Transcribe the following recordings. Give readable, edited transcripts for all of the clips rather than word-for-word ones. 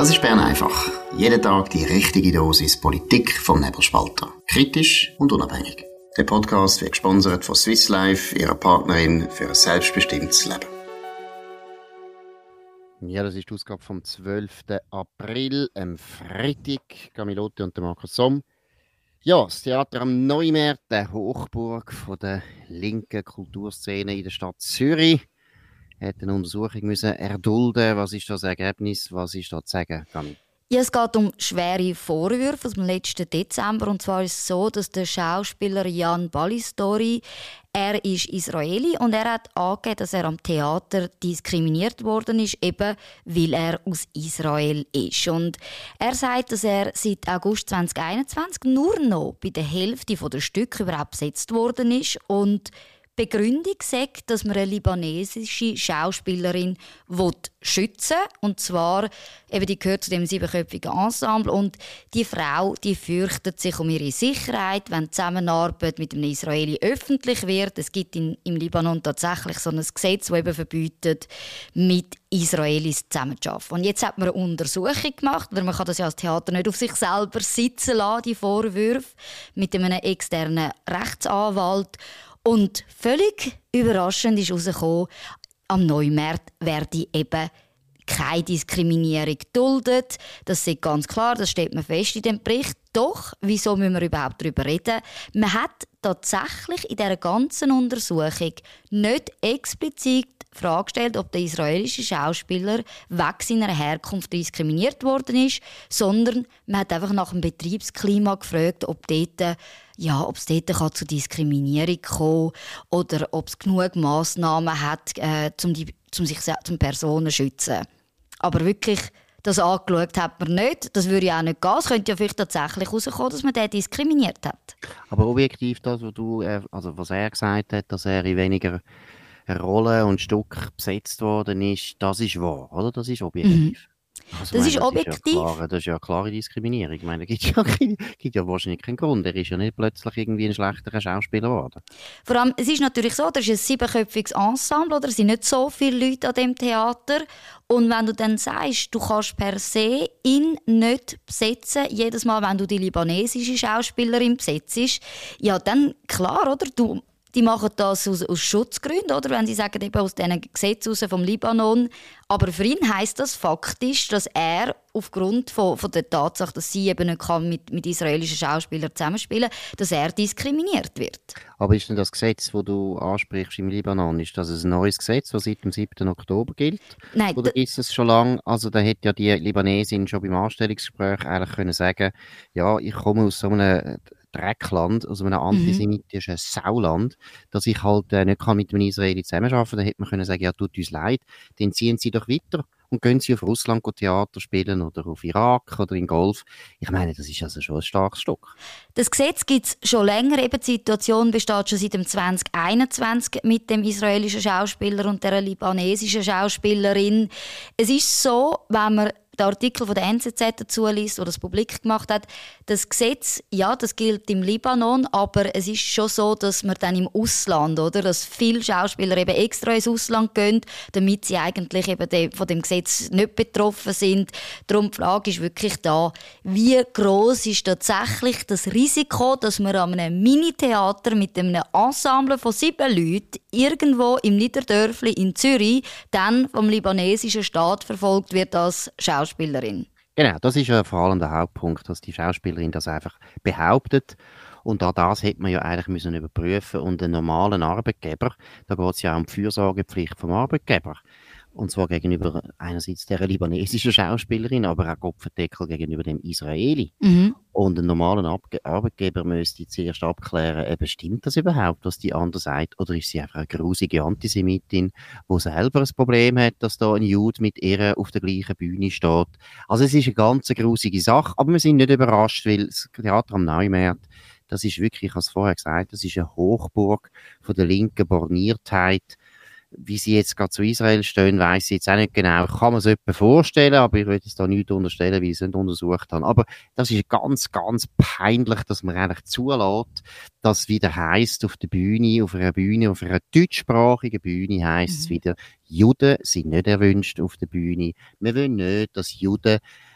Das ist Bern einfach. Jeden Tag die richtige Dosis Politik vom Nebelspalter. Kritisch und unabhängig. Der Podcast wird gesponsert von Swiss Life, ihrer Partnerin für ein selbstbestimmtes Leben. Ja, das ist die Ausgabe vom 12. April, am Freitag. Camilotti und Markus Somm. Ja, das Theater am Neumarkt, der Hochburg von der linken Kulturszene in der Stadt Zürich, hat eine Untersuchung müssen erdulden. Was ist das Ergebnis? Was ist da zu sagen, Cami? Ja, es geht um schwere Vorwürfe aus dem letzten Dezember. Und zwar ist es so, dass der Schauspieler Jan Balistori, er ist Israeli und er hat angegeben, dass er am Theater diskriminiert worden ist, eben weil er aus Israel ist. Und er sagt, dass er seit August 2021 nur noch bei der Hälfte der Stücke überhaupt besetzt worden ist. Und Begründung sagt, dass man eine libanesische Schauspielerin schützen will. Und zwar, eben, die gehört zu dem 7-köpfigen Ensemble. Und die Frau, die fürchtet sich um ihre Sicherheit, wenn die Zusammenarbeit mit einem Israeli öffentlich wird. Es gibt im Libanon tatsächlich so ein Gesetz, das eben verbietet, mit Israelis zusammenzuarbeiten. Und jetzt hat man eine Untersuchung gemacht, weil man kann das ja als Theater nicht auf sich selber sitzen lassen, die Vorwürfe, mit einem externen Rechtsanwalt. Und völlig überraschend ist herausgekommen, am Neumarkt werde eben keine Diskriminierung geduldet. Das ist ganz klar, das steht man fest in dem Bericht. Doch, wieso müssen wir überhaupt darüber reden? Man hat tatsächlich in dieser ganzen Untersuchung nicht explizit die Frage gestellt, ob der israelische Schauspieler wegen seiner Herkunft diskriminiert worden ist, sondern man hat einfach nach dem Betriebsklima gefragt, ob es dort zu Diskriminierung kommen kann oder ob es genug Massnahmen hat, um Personen zu schützen. Aber wirklich, das angeschaut hat man nicht. Das würde ja auch nicht gehen. Es könnte ja vielleicht tatsächlich herauskommen, dass man den diskriminiert hat. Aber objektiv das, was er gesagt hat, dass er in weniger Rollen und Stück besetzt worden ist, das ist wahr, oder? Das ist objektiv. Das ist objektiv. Das ist ja eine klare Diskriminierung. Ich meine, gibt ja wahrscheinlich keinen Grund. Er ist ja nicht plötzlich irgendwie ein schlechterer Schauspieler geworden. Vor allem, es ist natürlich so, das ist ein 7-köpfiges Ensemble, oder? Es sind nicht so viele Leute an diesem Theater. Und wenn du dann sagst, du kannst per se ihn nicht besetzen, jedes Mal, wenn du die libanesische Schauspielerin besetzt, ja, dann klar, oder? Die machen das aus Schutzgründen, oder? Wenn sie sagen, eben aus diesen Gesetzen vom Libanon. Aber für ihn heisst das faktisch, dass er aufgrund von der Tatsache, dass sie eben nicht mit israelischen Schauspielern zusammenspielen kann, dass er diskriminiert wird. Aber ist denn das Gesetz, das du ansprichst im Libanon, ist das ein neues Gesetz, das seit dem 7. Oktober gilt? Nein. Oder ist es schon lange? Also da hätte ja die Libanesin schon beim Anstellungsgespräch eigentlich können sagen, ja, ich komme aus so einem Dreckland, also einem antisemitischen Sauland, dass ich halt nicht kann mit einem Israeli zusammenarbeiten kann. Da hätte man können sagen, ja, tut uns leid, dann ziehen Sie doch weiter und gehen Sie auf Russland Theater spielen oder auf Irak oder in Golf. Ich meine, das ist also schon ein starkes Stück. Das Gesetz gibt es schon länger. Eben die Situation besteht schon seit dem 2021 mit dem israelischen Schauspieler und der libanesischen Schauspielerin. Es ist so, wenn man den Artikel von der NZZ dazu liest, der das publik gemacht hat, das Gesetz, ja, das gilt im Libanon, aber es ist schon so, dass man dann im Ausland, oder, dass viele Schauspieler eben extra ins Ausland gehen, damit sie eigentlich eben von dem Gesetz nicht betroffen sind. Darum die Frage ist wirklich da, wie gross ist tatsächlich das Risiko, dass man an einem Mini-Theater mit einem Ensemble von 7 Leuten irgendwo im Niederdörfli in Zürich dann vom libanesischen Staat verfolgt wird als Schauspielerin. Genau, das ist ja vor allem der Hauptpunkt, dass die Schauspielerin das einfach behauptet. Und auch das hätte man ja eigentlich müssen überprüfen. Und einen normalen Arbeitgeber, da geht es ja um die Fürsorgepflicht vom Arbeitgeber. Und zwar gegenüber einerseits der libanesischen Schauspielerin, aber auch Kopfendeckel gegenüber dem Israeli. Und ein normaler Arbeitgeber müsste zuerst abklären, eben, stimmt das überhaupt, was die andere sagt, oder ist sie einfach eine grusige Antisemitin, die selber ein Problem hat, dass da ein Jude mit ihr auf der gleichen Bühne steht. Also es ist eine ganz grusige Sache, aber wir sind nicht überrascht, weil das Theater am Neumarkt, das ist wirklich, ich habe es vorher gesagt, das ist eine Hochburg von der linken Borniertheit. Wie sie jetzt gerade zu Israel stehen, weiss ich jetzt auch nicht genau. Ich kann mir es etwa vorstellen, aber ich will es da nicht unterstellen, weil ich es nicht untersucht habe. Aber das ist ganz, ganz peinlich, dass man eigentlich zulässt, dass wieder heisst auf der Bühne, auf einer deutschsprachigen Bühne heisst es wieder, Juden sind nicht erwünscht auf der Bühne. Wir wollen nicht, dass Juden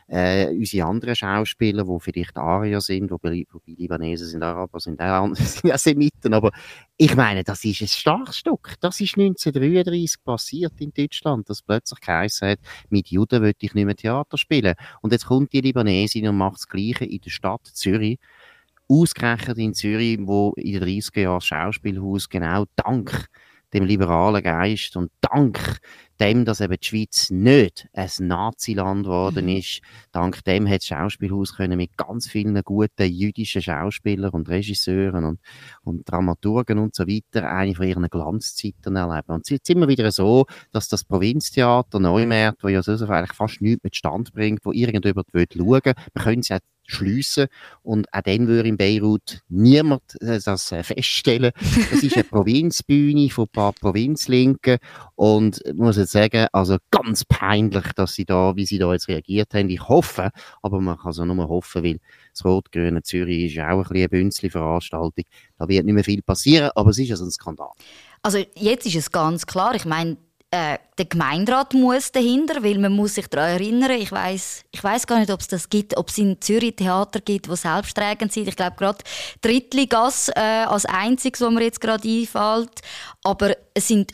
Unsere anderen Schauspieler, die vielleicht Arier sind, wobei Libanesen sind Araber, sind auch Semiten, aber ich meine, das ist ein starkes Stück. Das ist 1933 passiert in Deutschland, dass plötzlich geheißen hat, mit Juden will ich nicht mehr Theater spielen. Und jetzt kommt die Libanesin und macht das Gleiche in der Stadt Zürich. Ausgerechnet in Zürich, wo in den 30er Jahren das Schauspielhaus genau dank dem liberalen Geist und dank dem, dass eben die Schweiz nicht ein Naziland geworden ist, dank dem hat das Schauspielhaus können mit ganz vielen guten jüdischen Schauspielern und Regisseuren und Dramaturgen und so weiter eine von ihren Glanzzeiten erleben. Und jetzt sind wir wieder so, dass das Provinztheater Neumärt, wo ja so eigentlich fast nichts mit Stand bringt, wo irgendjemand schauen will, wir können es ja schliessen. Und auch dann würde in Beirut niemand das feststellen. Das ist eine Provinzbühne von ein paar Provinzlinken und ich muss jetzt sagen, also ganz peinlich, dass wie sie da jetzt reagiert haben. Ich hoffe, aber man kann es auch nur hoffen, weil das Rot-Grüne Zürich ist ja auch ein bisschen eine Bünzli-Veranstaltung. Da wird nicht mehr viel passieren, aber es ist also ein Skandal. Also jetzt ist es ganz klar, ich meine, der Gemeinderat muss dahinter, weil man muss sich daran erinnern, ich weiss gar nicht, ob es das gibt, ob es in Zürich Theater gibt, die selbsttragend sind. Ich glaube gerade Drittligas als einziges, was mir jetzt gerade einfällt. Aber es sind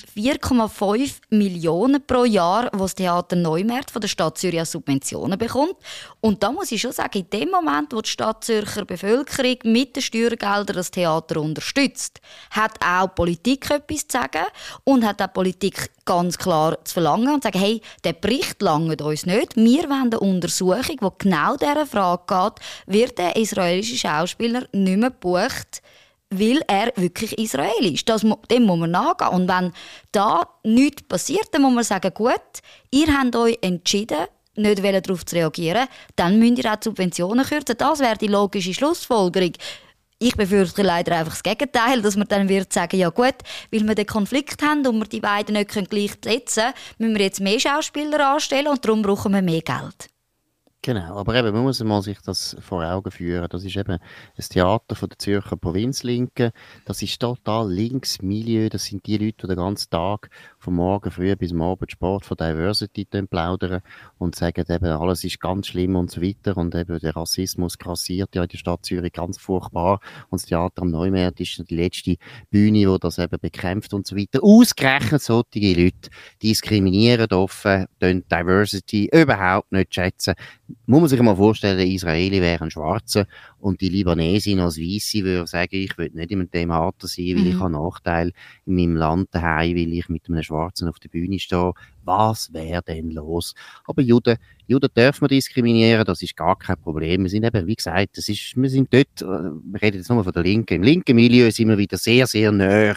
4,5 Millionen pro Jahr, was das Theater Neumärt von der Stadt Zürich als Subventionen bekommt. Und da muss ich schon sagen, in dem Moment, wo die Stadt Zürcher Bevölkerung mit den Steuergeldern das Theater unterstützt, hat auch die Politik etwas zu sagen und hat auch die Politik ganz klar zu verlangen und zu sagen, hey, der Bericht langt uns nicht. Wir wollen eine Untersuchung, die genau dieser Frage geht, wird der israelische Schauspieler nicht mehr gebucht, weil er wirklich Israel ist. Dem muss man nachgehen. Und wenn da nichts passiert, dann muss man sagen, gut, ihr habt euch entschieden, nicht darauf zu reagieren, dann müsst ihr auch die Subventionen kürzen. Das wäre die logische Schlussfolgerung. Ich befürchte leider einfach das Gegenteil, dass man dann wird sagen, ja gut, weil wir den Konflikt haben und wir die beiden nicht gleich setzen können, müssen wir jetzt mehr Schauspieler anstellen und darum brauchen wir mehr Geld. Genau, aber eben, man muss mal sich das vor Augen führen. Das ist eben ein Theater von der Zürcher Provinzlinken. Das ist total links Milieu. Das sind die Leute, die den ganzen Tag vom Morgen früh bis am Abend Sport von Diversity plaudern und sagen eben, alles ist ganz schlimm und so weiter. Und eben der Rassismus grassiert ja in der Stadt Zürich ganz furchtbar. Und das Theater am Neumärt ist die letzte Bühne, die das eben bekämpft und so weiter. Ausgerechnet solche Leute diskriminieren offen, Diversity überhaupt nicht schätzen. Muss man sich mal vorstellen, der Israeli wäre ein Schwarzer und die Libanesin als Weisse würde sagen, ich will nicht in einem Theater sein, weil ich habe Nachteil in meinem Land daheim, weil ich mit einem Schwarzen auf der Bühne stehe. Was wäre denn los? Aber Juden dürfen wir diskriminieren, das ist gar kein Problem. Wir sind eben, wie gesagt, wir sind dort, wir reden jetzt nur von der Linken, im linken Milieu sind wir wieder sehr, sehr nahe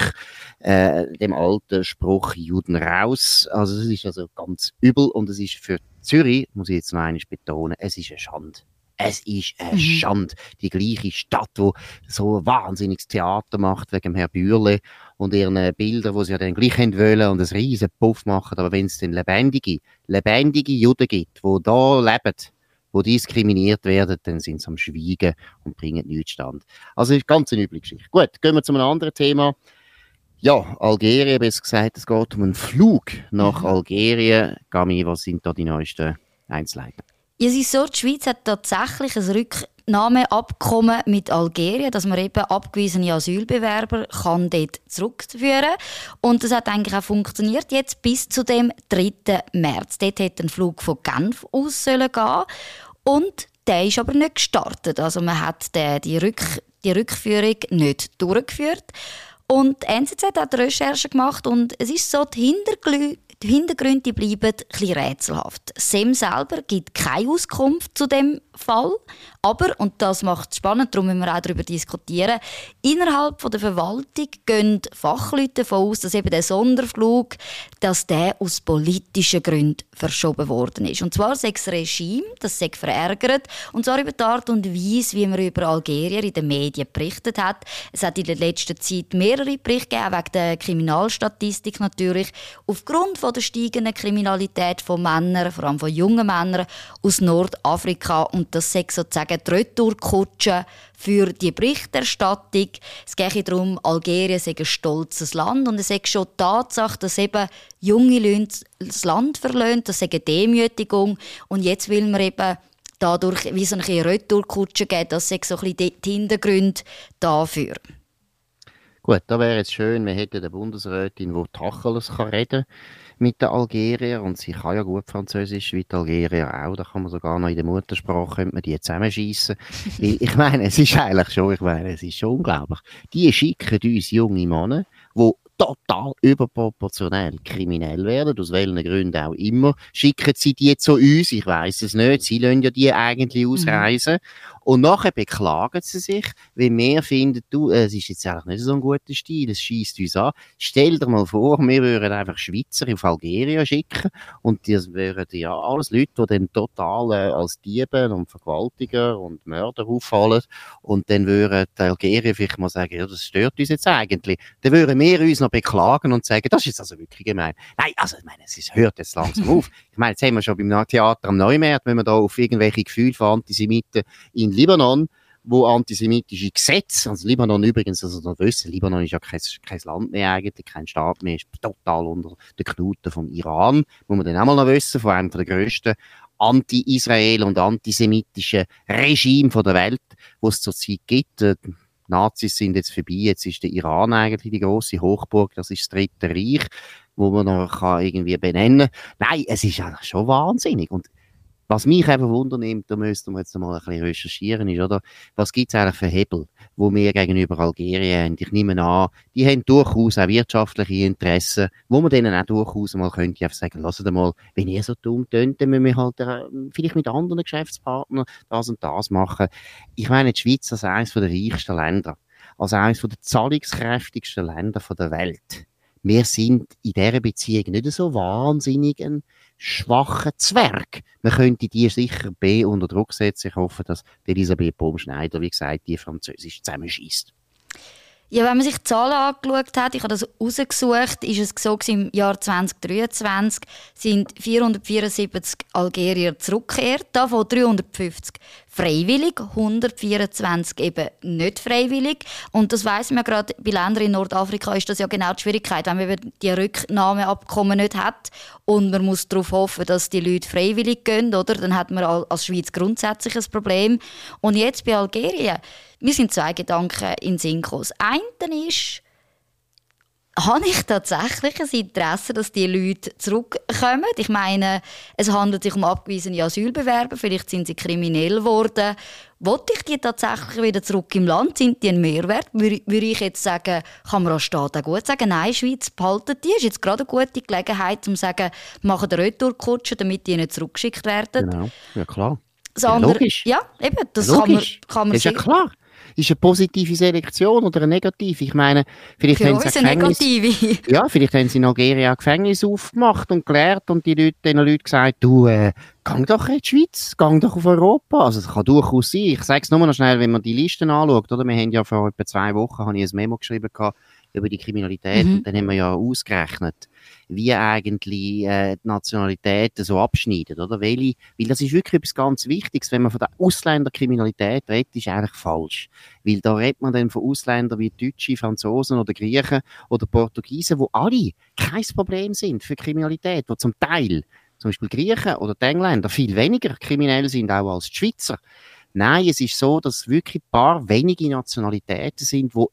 dem alten Spruch Juden raus. Also das ist also ganz übel und es ist für Zürich, muss ich jetzt noch einmal betonen, es ist eine Schande. Es ist eine Schande. Die gleiche Stadt, die so ein wahnsinniges Theater macht wegen dem Herrn Bürle und ihren Bildern, die sie ja dann gleich wollen und einen riesen Puff machen. Aber wenn es dann lebendige Juden gibt, die da leben, die diskriminiert werden, dann sind sie am Schweigen und bringen nichts stand. Also, das ist ganz eine üble Geschichte. Gut, gehen wir zu einem anderen Thema. Ja, Algerien, besser gesagt, es geht um einen Flug nach Algerien. Gami, was sind da die neuesten Einzelheiten? Ja, es ist so, die Schweiz hat tatsächlich ein Rücknahmeabkommen mit Algerien, dass man eben abgewiesene Asylbewerber kann dort zurückführen. Und das hat eigentlich auch funktioniert jetzt bis zu dem 3. März. Dort hätte ein Flug von Genf aus gehen sollen. Und der ist aber nicht gestartet. Also man hat die Rückführung nicht durchgeführt. Und die NZZ hat Recherchen gemacht und es ist so, die Hintergründe bleiben ein bisschen rätselhaft. SEM selber gibt keine Auskunft zu dem Fall, aber, und das macht es spannend, darum müssen wir auch darüber diskutieren, innerhalb der Verwaltung gehen Fachleute davon aus, dass eben der Sonderflug, dass der aus politischen Gründen verschoben worden ist. Und zwar sei das Regime, das sei verärgert, und zwar über die Art und Weise, wie man über Algerier in den Medien berichtet hat. Es hat in der letzten Zeit mehrere Berichte gegeben, wegen der Kriminalstatistik natürlich, aufgrund von der steigenden Kriminalität von Männern, vor allem von jungen Männern aus Nordafrika. Und das sei sozusagen die Retourkutsche für die Berichterstattung. Es geht darum, Algerien sei ein stolzes Land und es sei schon die Tatsache, dass eben junge Leute das Land verlassen, das sei eine Demütigung. Und jetzt will man eben dadurch wie so eine Retourkutsche gibt. Das sind so ein bisschen die Hintergründe dafür. Gut, da wäre es schön, wir hätten eine Bundesrätin, die Tacheles reden kann mit den Algeriern, und sie kann ja gut Französisch, wie die Algerier auch, da kann man sogar noch in der Muttersprache, könnte man die zusammenschiessen. Ich meine, es ist eigentlich schon, es ist schon unglaublich. Die schicken uns junge Männer, die total überproportionell kriminell werden, aus welchen Gründen auch immer, schicken sie die zu uns, ich weiss es nicht, sie lassen ja die eigentlich ausreisen, und nachher beklagen sie sich, weil wir finden, du, es ist jetzt eigentlich nicht so ein guter Stil, es scheisst uns an. Stell dir mal vor, wir würden einfach Schweizer auf Algerien schicken, und das wären ja alles Leute, die dann total als Diebe und Vergewaltiger und Mörder auffallen, und dann würden die Algerier vielleicht mal sagen, ja, das stört uns jetzt eigentlich. Dann würden wir uns noch beklagen und sagen, das ist jetzt also wirklich gemein. Nein, also ich meine, hört jetzt langsam auf. Ich meine, jetzt haben wir schon beim Theater am Neumarkt, wenn wir da auf irgendwelche Gefühle von Antisemiten in Libanon, wo antisemitische Gesetze, also Libanon übrigens, also da wissen, Libanon ist ja kein Land mehr eigentlich, kein Staat mehr, ist total unter der Knute vom Iran, muss man dann auch mal noch wissen, von einem der grössten anti-Israel und antisemitischen Regime der Welt, wo es zurzeit gibt. Die Nazis sind jetzt vorbei, jetzt ist der Iran eigentlich die grosse Hochburg, das ist das Dritte Reich, wo man noch irgendwie benennen kann. Nein, es ist eigentlich schon wahnsinnig. Und was mich eben wundernimmt, da müssten wir jetzt mal ein bisschen recherchieren, ist, oder, was gibt es eigentlich für Hebel, wo wir gegenüber Algerien haben? Ich nehme an, die haben durchaus auch wirtschaftliche Interessen, wo man denen auch durchaus mal könnte einfach sagen, lasst mal, wenn ihr so dumm tönt, dann müssen wir halt vielleicht mit anderen Geschäftspartnern das und das machen. Ich meine, die Schweiz als eines der reichsten Länder, als eines der zahlungskräftigsten Länder der Welt. Wir sind in dieser Beziehung nicht so wahnsinnig ein schwacher Zwerg. Man könnte die sicher unter Druck setzen. Ich hoffe, dass Elisabeth Baumschneider, wie gesagt, die Französisch zusammenschießt. Ja, wenn man sich die Zahlen angeschaut hat, ich habe das rausgesucht, ist es so, im Jahr 2023 sind 474 Algerier zurückgekehrt, davon 350 freiwillig, 124 eben nicht freiwillig. Und das weiss man gerade, bei Ländern in Nordafrika ist das ja genau die Schwierigkeit, wenn man eben die Rücknahmeabkommen nicht hat und man muss darauf hoffen, dass die Leute freiwillig gehen, oder? Dann hat man als Schweiz grundsätzlich ein Problem. Und jetzt bei Algerien, mir sind zwei Gedanken in den Sinn gekommen. Das eine ist, habe ich tatsächlich ein Interesse, dass die Leute zurückkommen? Ich meine, es handelt sich um abgewiesene Asylbewerber, vielleicht sind sie kriminell geworden. Wollte ich die tatsächlich wieder zurück im Land? Sind die ein Mehrwert? Würde ich jetzt sagen, kann man als Staat auch gut sagen, nein, Schweiz, behaltet die. Ist jetzt gerade eine gute Gelegenheit, um zu sagen, machen eine Retourkutsche, damit die nicht zurückgeschickt werden. Genau, ja klar. Ja, logisch. Ja, eben, das logisch. kann man das ist ja klar. Ist eine positive Selektion oder eine negative? Ich meine, vielleicht für haben uns sie eine negative. Ja, vielleicht haben sie in Algerien auch Gefängnis aufgemacht und gelehrt und den Leuten gesagt, du, geh doch in die Schweiz, geh doch auf Europa. Also das kann durchaus sein. Ich sage es nur noch schnell, wenn man die Listen anschaut, oder? Wir haben ja vor etwa 2 Wochen, habe ich ein Memo geschrieben über die Kriminalität, und dann haben wir ja ausgerechnet, wie eigentlich die Nationalitäten so abschneiden, oder? Weil das ist wirklich etwas ganz Wichtiges. Wenn man von der Ausländerkriminalität redet, ist eigentlich falsch. Weil da redet man dann von Ausländern wie Deutsche, Franzosen oder Griechen oder Portugiesen, wo alle kein Problem sind für Kriminalität, wo zum Teil, zum Beispiel Griechen oder die Engländer, viel weniger kriminell sind auch als die Schweizer. Nein, es ist so, dass wirklich ein paar wenige Nationalitäten sind, die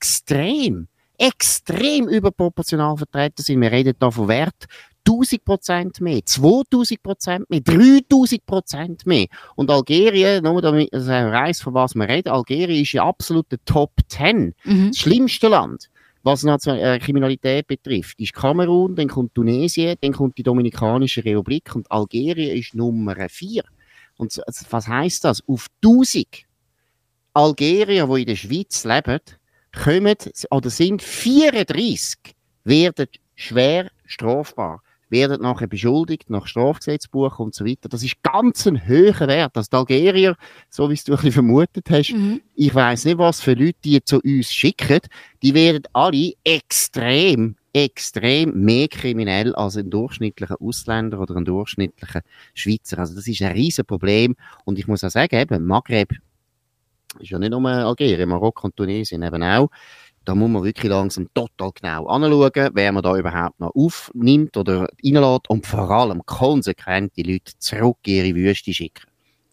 extrem überproportional vertreten sind. Wir reden da von Wert 1000% mehr, 2000% mehr, 3000% mehr. Und Algerien, nur damit ich weiss, von was wir reden, Algerien ist ja absolut der Top 10. Das schlimmste Land, was Kriminalität betrifft, ist Kamerun, dann kommt Tunesien, dann kommt die Dominikanische Republik, und Algerien ist Nummer 4. Und was heisst das? Auf 1000 Algerier, die in der Schweiz leben, kommen oder sind 34, werden schwer strafbar, werden nachher beschuldigt, nach Strafgesetzbuch und so weiter. Das ist ganz ein hoher Wert. Also die Algerier, so wie es du ein bisschen vermutet hast, ich weiss nicht, was für Leute die zu uns schicken, die werden alle extrem mehr kriminell als ein durchschnittlicher Ausländer oder ein durchschnittlicher Schweizer. Also das ist ein riesen Problem. Und ich muss auch sagen, eben, Maghreb ist ja nicht nur Algerien, Marokko und Tunesien eben auch. Da muss man wirklich langsam total genau anschauen, wer man da überhaupt noch aufnimmt oder reinlässt, und vor allem konsequent die Leute zurück in ihre Wüste schicken.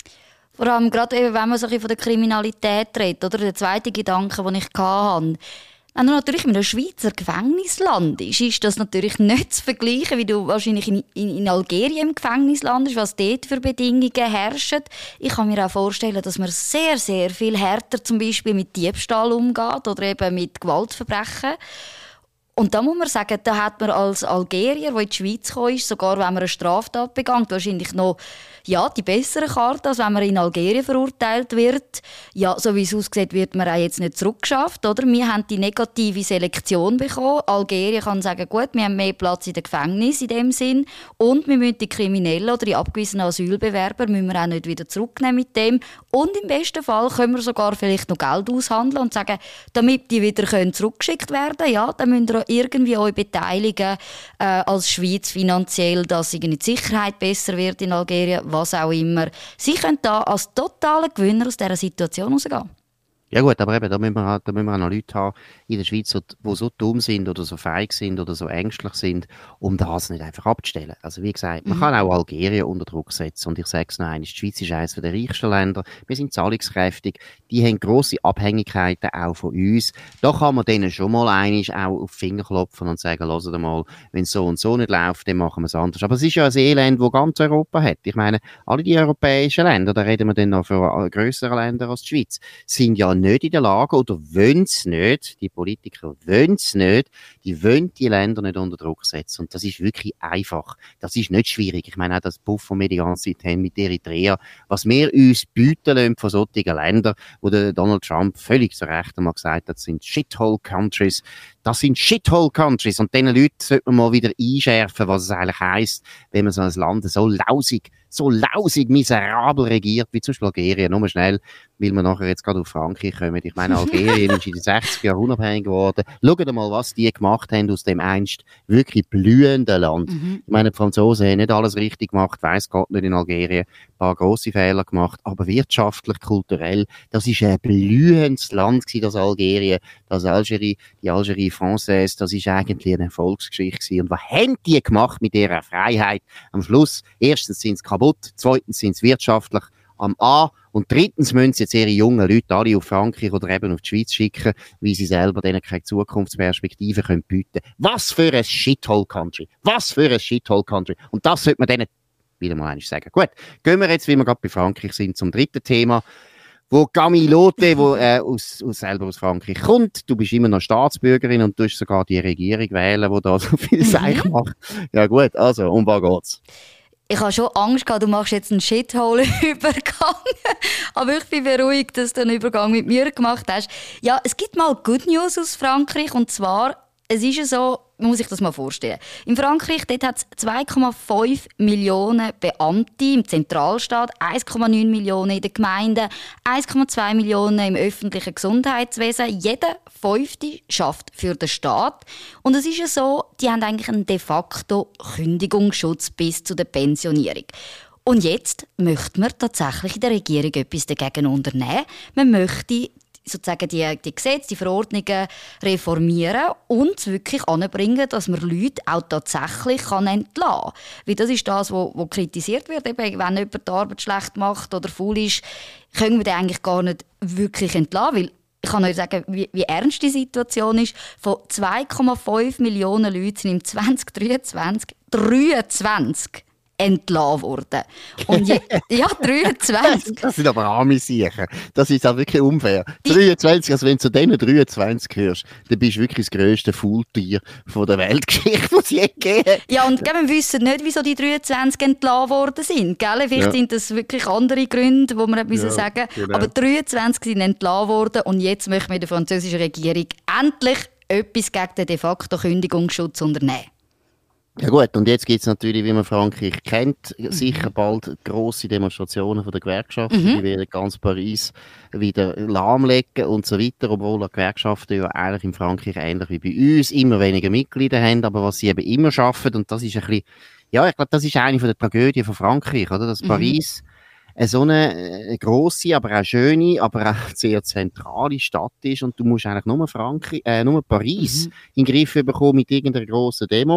Vor allem gerade eben, wenn man so ein bisschen von der Kriminalität redet, oder? Der zweite Gedanke, den ich hatte. Wenn du natürlich in einem Schweizer Gefängnis landest, ist das natürlich nicht zu vergleichen, wie du wahrscheinlich in Algerien im Gefängnis landest, was dort für Bedingungen herrschen. Ich kann mir auch vorstellen, dass man sehr, sehr viel härter zum Beispiel mit Diebstahl umgeht oder eben mit Gewaltverbrechen. Und da muss man sagen, da hat man als Algerier, der in die Schweiz gekommen ist, sogar wenn man eine Straftat begangen, wahrscheinlich noch die bessere Karte, als wenn man in Algerien verurteilt wird. Ja, so wie es aussieht, wird man auch jetzt nicht zurückgeschafft, oder? Wir haben die negative Selektion bekommen. Algerien kann sagen, gut, wir haben mehr Platz in den Gefängnissen in dem Sinn und wir müssen die Kriminellen oder die abgewiesenen Asylbewerber müssen wir auch nicht wieder zurücknehmen mit dem. Und im besten Fall können wir sogar vielleicht noch Geld aushandeln und sagen, damit die wieder zurückgeschickt werden können, ja, dann müsst ihr irgendwie euch beteiligen als Schweiz finanziell, dass die Sicherheit besser wird in Algerien, was auch immer. Sie können da als totaler Gewinner aus dieser Situation rausgehen. Ja gut, aber eben, da müssen wir auch noch Leute haben in der Schweiz, die so dumm sind oder so feig sind oder so ängstlich sind, um das nicht einfach abzustellen. Also wie gesagt, man kann auch Algerien unter Druck setzen. Und ich sage es noch einmal, die Schweiz ist eines der reichsten Länder. Wir sind zahlungskräftig. Die haben grosse Abhängigkeiten auch von uns. Da kann man denen schon mal auch auf die Finger klopfen und sagen, hört mal, wenn es so und so nicht läuft, dann machen wir es anders. Aber es ist ja ein Elend, das ganz Europa hat. Ich meine, alle die europäischen Länder, da reden wir dann noch für grössere Länder als die Schweiz, sind ja nicht in der Lage oder wollen es nicht, die Politiker wollen es nicht, die wollen die Länder nicht unter Druck setzen. Und das ist wirklich einfach. Das ist nicht schwierig. Ich meine auch das Puff, das wir die ganze Zeit haben mit Eritrea, was wir uns bieten lassen von solchen Ländern, wo der Donald Trump völlig zu Recht einmal gesagt hat, das sind Shithole-Countries. Das sind Shithole-Countries. Und diesen Leuten sollte man mal wieder einschärfen, was es eigentlich heisst, wenn man so ein Land so lausig, miserabel regiert, wie zum Beispiel Algerien. Nur schnell, weil wir nachher jetzt gerade auf Frankreich kommen. Ich meine, Algerien ist in den 60er Jahren unabhängig geworden. Schaut mal, was die gemacht haben aus dem einst wirklich blühenden Land. Ich meine, die Franzosen haben nicht alles richtig gemacht, weiss Gott nicht in Algerien. Ein paar grosse Fehler gemacht, aber wirtschaftlich, kulturell, das ist ein blühendes Land gewesen, das Algerien, das Algerie, die Algerie Française, das ist eigentlich eine Erfolgsgeschichte gewesen. Und was haben die gemacht mit ihrer Freiheit? Am Schluss, erstens sind sie kaputt, zweitens sind sie wirtschaftlich am A und drittens müssen sie jetzt ihre jungen Leute alle auf Frankreich oder eben auf die Schweiz schicken, weil sie selber denen keine Zukunftsperspektive können bieten. Was für ein Shithole-Country! Was für ein Shithole-Country! Und das sollte man denen wieder mal einmal sagen. Gut, gehen wir jetzt, wie wir gerade bei Frankreich sind, zum dritten Thema, wo Camille Lotte, wo selber aus Frankreich kommt. Du bist immer noch Staatsbürgerin und du hast sogar die Regierung wählen, die da so viel Seich macht. Ja gut, also, um was geht's? Ich habe schon Angst gehabt, du machst jetzt einen Shithole-Übergang. Aber ich bin beruhigt, dass du einen Übergang mit mir gemacht hast. Ja, es gibt mal Good News aus Frankreich. Und zwar, es ist ja so, man muss sich das mal vorstellen. In Frankreich hat es 2,5 Millionen Beamte im Zentralstaat, 1,9 Millionen in den Gemeinden, 1,2 Millionen im öffentlichen Gesundheitswesen. Jeder Fünfte schafft für den Staat. Und es ist ja so, die haben eigentlich einen de facto Kündigungsschutz bis zu der Pensionierung. Und jetzt möchte man tatsächlich in der Regierung etwas dagegen unternehmen. Man möchte sozusagen die Gesetze, die Verordnungen reformieren und wirklich anbringen, dass man Leute auch tatsächlich entlassen kann. Weil das ist das, was kritisiert wird. Eben, wenn jemand die Arbeit schlecht macht oder faul ist, können wir den eigentlich gar nicht wirklich entlassen. Weil ich kann euch sagen, wie ernst die Situation ist. Von 2,5 Millionen Leuten sind im 2023 23 entlassen worden. Und ja, 23. Das sind aber arme Siechen. Das ist auch wirklich unfair. 23, also wenn du zu diesen 23 hörst, dann bist du wirklich das grösste Faultier von der Weltgeschichte, die es je gegeben hat. Ja, und wir wissen nicht, wieso die 23 entlassen worden sind. Gell? Vielleicht sind das wirklich andere Gründe, die man nicht sagen müssen. Genau. Aber 23 sind entlassen worden und jetzt möchten wir der französischen Regierung endlich etwas gegen den de facto Kündigungsschutz unternehmen. Ja gut, und jetzt gibt es natürlich, wie man Frankreich kennt, sicher bald grosse Demonstrationen von der Gewerkschaften. Die werden ganz Paris wieder lahmlegen und so weiter, obwohl die Gewerkschaften ja eigentlich in Frankreich ähnlich wie bei uns immer weniger Mitglieder haben, aber was sie eben immer schaffen, und das ist ein bisschen, ja, ich glaube, das ist eine von der Tragödien von Frankreich, oder? Dass Paris so eine grosse, aber auch schöne, aber auch sehr zentrale Stadt ist und du musst eigentlich nur Paris in den Griff bekommen mit irgendeiner grossen Demo.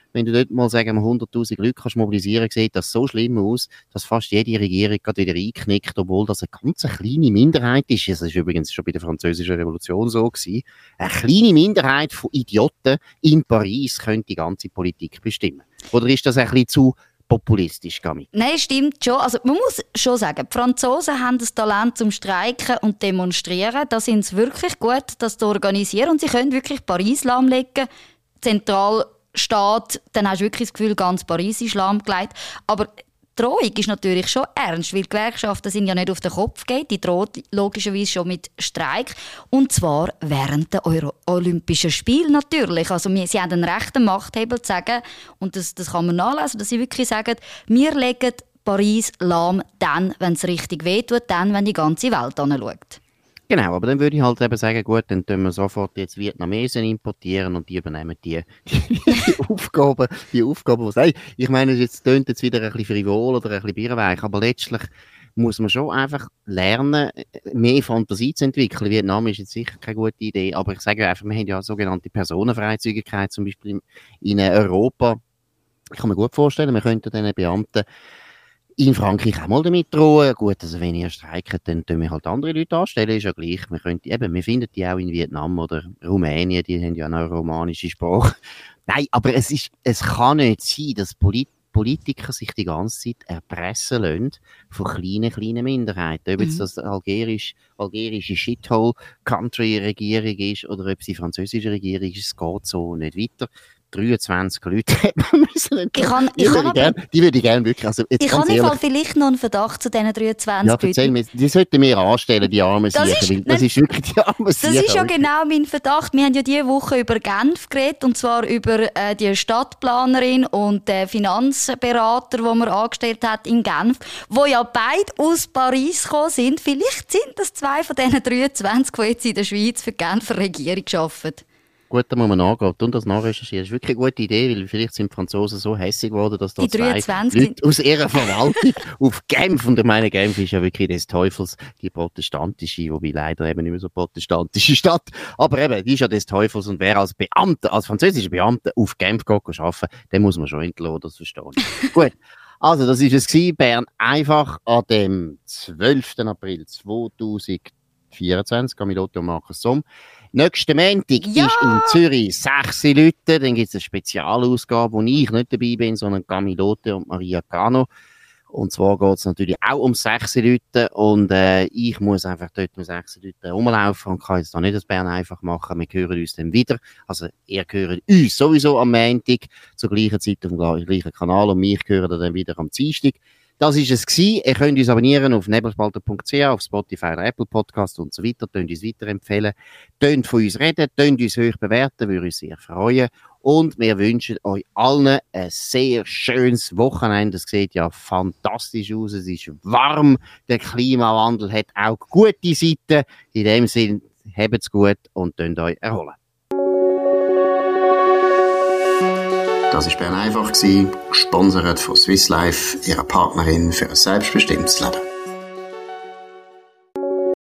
wenn du dort mal, sagen wir, 100'000 Leute kannst mobilisieren, sieht das so schlimm aus, dass fast jede Regierung gerade wieder einknickt, obwohl das eine ganz kleine Minderheit ist. Das ist übrigens schon bei der Französischen Revolution so gewesen. Eine kleine Minderheit von Idioten in Paris könnte die ganze Politik bestimmen. Oder ist das ein bisschen zu populistisch, Gami? Nein, stimmt schon. Also man muss schon sagen, die Franzosen haben das Talent zum Streiken und Demonstrieren. Da sind sie wirklich gut, das zu organisieren. Und sie können wirklich Paris lahmlegen. Zentralstaat, dann hast du wirklich das Gefühl, ganz Paris ist lahmgelegt. Aber die Drohung ist natürlich schon ernst, weil die Gewerkschaften sind ja nicht auf den Kopf geht. Die drohen logischerweise schon mit Streik. Und zwar während der Olympischen Spiele natürlich. Also sie haben einen rechten Machthebel zu sagen, und das kann man nachlesen, dass sie wirklich sagen, wir legen Paris lahm dann, wenn es richtig wehtut, dann, wenn die ganze Welt anschaut. Genau, aber dann würde ich halt eben sagen, gut, dann tun wir sofort jetzt Vietnamesen importieren und die übernehmen die Aufgaben, was hey, ich meine, jetzt tönt jetzt wieder ein bisschen frivol oder ein bisschen birrenweich, aber letztlich muss man schon einfach lernen, mehr Fantasie zu entwickeln. Vietnam ist jetzt sicher keine gute Idee, aber ich sage einfach, wir haben ja sogenannte Personenfreizügigkeit, zum Beispiel in Europa. Ich kann mir gut vorstellen, wir könnten diesen Beamten in Frankreich auch mal damit drohen. Gut, also wenn ihr streikt, dann tun wir halt andere Leute anstellen, ist ja gleich. Wir finden die auch in Vietnam oder Rumänien, die haben ja auch eine romanische Sprache. Nein, aber es kann nicht sein, dass Politiker sich die ganze Zeit erpressen lassen von kleinen Minderheiten. Ob jetzt das algerische Shithole-Country-Regierung ist oder ob es die französische Regierung ist, es geht so nicht weiter. 23 Leute hätten wir müssen. Die würde ich gerne wirklich. Also jetzt ich habe vielleicht noch einen Verdacht zu diesen 23 Leuten. Erzähl mir, die sollten wir anstellen, die armen Siechen. Das ist wirklich die armen Siechen. Das ist ja genau mein Verdacht. Wir haben ja diese Woche über Genf geredet, und zwar über die Stadtplanerin und den Finanzberater, den man angestellt hat in Genf, die ja beide aus Paris gekommen sind. Vielleicht sind das 2 von diesen 23, die jetzt in der Schweiz für die Genfer Regierung arbeiten. Gut, da muss man nachgehen und das nachrecherchieren. Das ist wirklich eine gute Idee, weil vielleicht sind die Franzosen so hässig geworden, dass da 2 Leute aus ihrer Verwaltung auf Genf, und ich meine, Genf ist ja wirklich des Teufels, die protestantische, wobei leider eben nicht mehr so protestantische Stadt, aber eben, die ist ja des Teufels, und wer als französischer Beamter auf Genf geht arbeiten, den muss man schon entlassen, das verstehen. Gut. Also, das ist es gewesen, Bern einfach an dem 12. April 2024, Camilotto und Markus Somm. Nächsten Montag ist in Zürich 6 Leute, dann gibt es eine Spezialausgabe, wo ich nicht dabei bin, sondern Camilotto und Maria Cano. Und zwar geht es natürlich auch um 6 Leute, und ich muss einfach dort mit 6 Leuten rumlaufen und kann jetzt da nicht das Bern einfach machen. Wir hören uns dann wieder. Also ihr hört uns sowieso am Montag zur gleichen Zeit auf dem gleichen Kanal, und mich hören dann wieder am Dienstag. Das war es gewesen. Ihr könnt uns abonnieren auf nebelspalter.ch, auf Spotify oder Apple Podcast und so weiter. Könnt uns weiterempfehlen. Könnt von uns reden, könnt uns hoch bewerten, würde uns sehr freuen. Und wir wünschen euch allen ein sehr schönes Wochenende. Es sieht ja fantastisch aus. Es ist warm. Der Klimawandel hat auch gute Seiten. In dem Sinne, habt's gut und könnt euch erholen. Das war Bern einfach, gesponsert von Swiss Life, ihrer Partnerin für ein selbstbestimmtes Leben.